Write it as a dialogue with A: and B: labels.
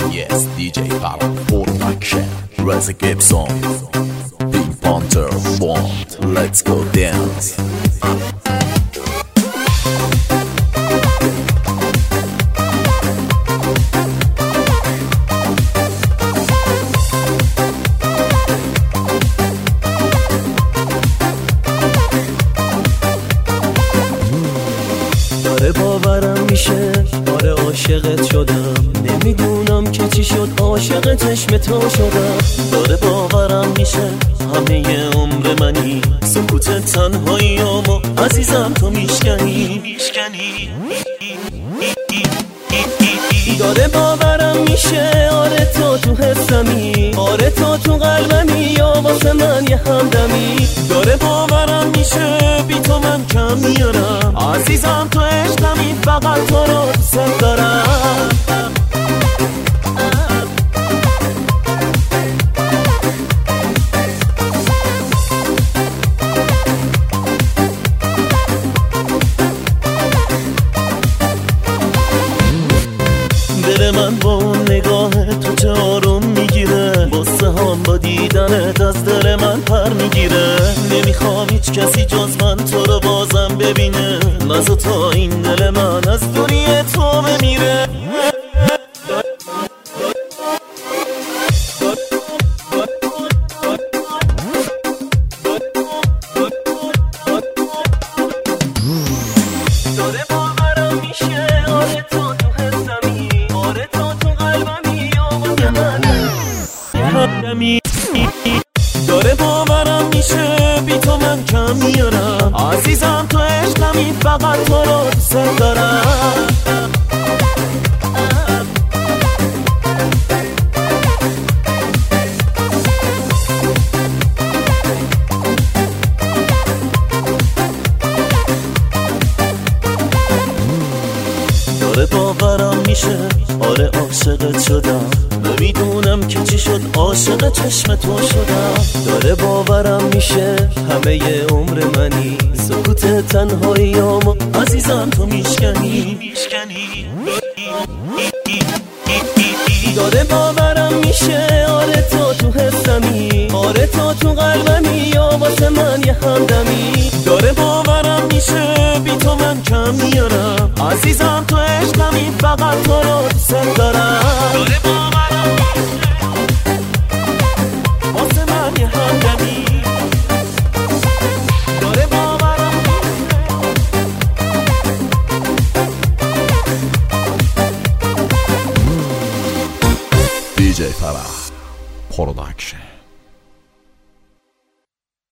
A: Yes, DJ Para Production, Reza Gibson, Big Panther Bond. Let's go dance.
B: داره باورم میشه، آره عاشقت شدم، نمیدونم که چی شد عاشق چشم تو شدم. داره باورم میشه همه عمر منی، سکوت تنهاییامو عزیزم تو میشکنی. داره باورم میشه، آره تو حسمی، آره تو قلبمی، یا واسه من یه همدمی. داره باورم میشه بی تو من کم میارم، عزیزم تو عشقمی، فقط تو رو دوست دارم. دل من با اون نگاه تو چه آروم میگیره، بسه هم با دیدنت از دل من پر میگیره. نمیخوام هیچ کسی جز من تو رو بازم ببینه، نزا تا این دل من از دوری تو بمیره. داره باورم میشه، آره تو حسمی، آره تو قلبمی، یا واسه من همدمی. داره باورم میشه بی تو من کم میارم، عزیزم تو عشقمی، فقط تو رو دوست دارم. داره باورم میشه، آره عاشقت شدم، نمیدونم که چی شد عاشق چشم تو شدم. داره باورم میشه همه عمر منی، سکوت تنهاییامو عزیزم تو میشکنی. داره باورم میشه، آره تو حسمی، آره تو قلبمی، یا واسه من یه همدمی. داره باورم میشه بی تو من کم میارم، عزیزم تو عشقمی، فقط تو رو دوست دارم. داره باورم میشه واسه من یه همدمی. داره باورم
A: DJ Para Production.